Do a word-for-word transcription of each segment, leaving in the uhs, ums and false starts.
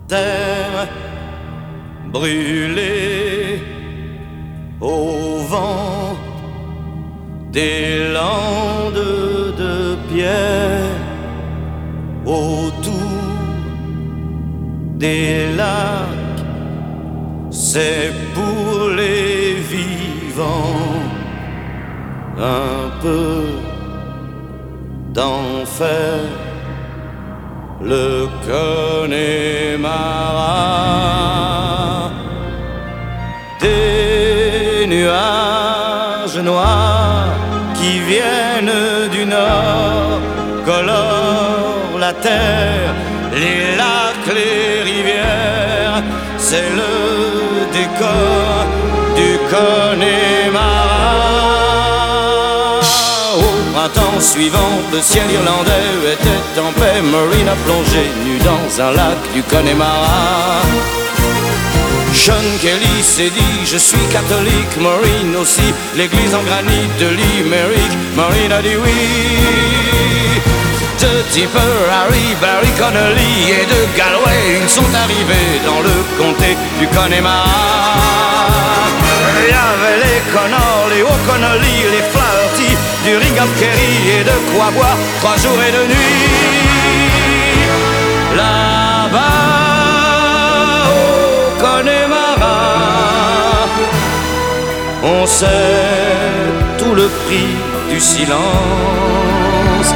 terre brûlée au vent des landes de pierre, autour des lacs, c'est pour les vivants un peu d'enfer. Le Connemara, des nuages noirs qui viennent du nord colorent la terre, les lacs, les rivières, c'est le décor du Connemara. Au printemps suivant, le ciel irlandais était en paix. Maureen a plongé nu dans un lac du Connemara. Sean Kelly s'est dit, je suis catholique. Maureen aussi, l'église en granit de Limerick. Maureen a dit oui. De Tipper, Harry, Barry Connolly et de Galway, ils sont arrivés dans le comté du Connemara. Il y avait les Connors, les O'Connolly, les Flaherty, du Ringham Kerry et de quoi boire trois jours et deux nuits. Là-bas au Connemara, on sait tout le prix du silence.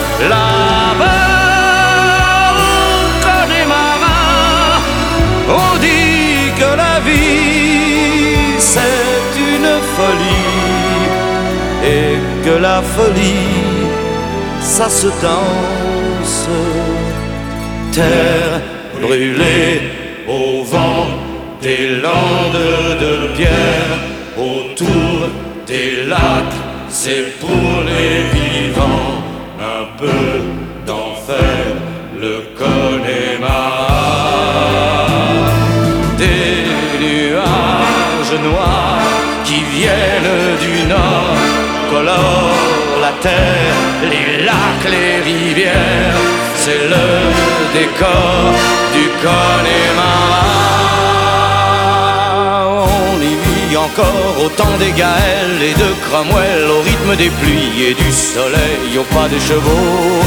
Là-bas au Connemara, on dit que la vie c'est une folie et que la folie ça se danse. Terre brûlée au vent des landes de pierre, autour des lacs, c'est pour les vivants un peu d'enfer, le Connemara. Des nuages noirs qui viennent du nord colorent la terre, les lacs, les rivières, c'est le décor du Connemara. On y vit encore au temps des Gaëls et de Cromwell, au rythme des pluies et du soleil, au pas des chevaux.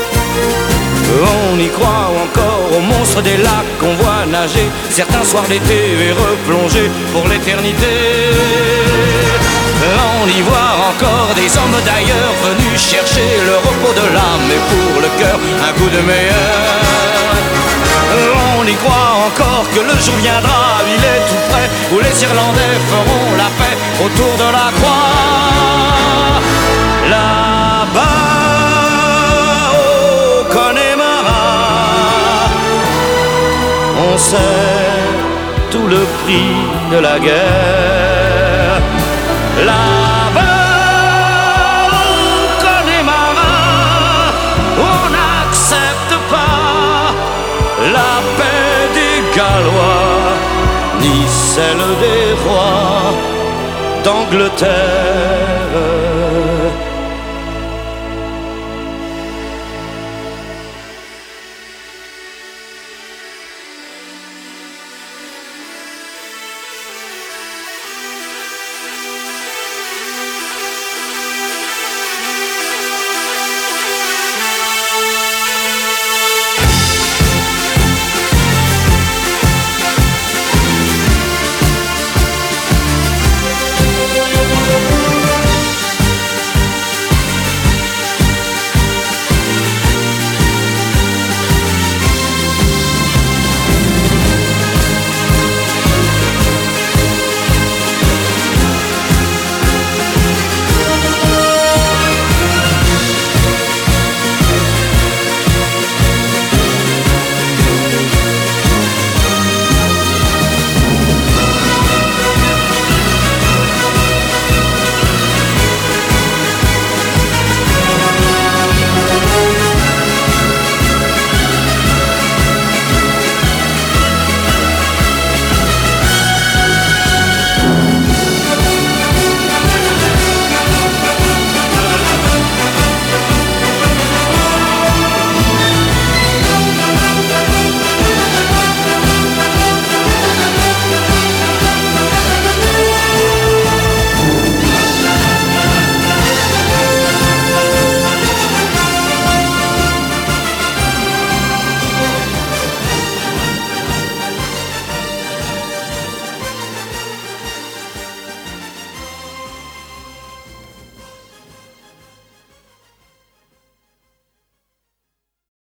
On y croit encore aux monstres des lacs qu'on voit nager certains soirs d'été et replonger pour l'éternité. On y voit encore des hommes d'ailleurs venus chercher le repos de l'âme et pour le cœur un coup de meilleur. On y croit encore que le jour viendra, il est tout près, où les Irlandais feront la paix autour de la croix. Là-bas au Connemara, on sait tout le prix de la guerre. Là-bas au Connemara, on n'accepte pas la paix des Gallois, ni celle des rois d'Angleterre.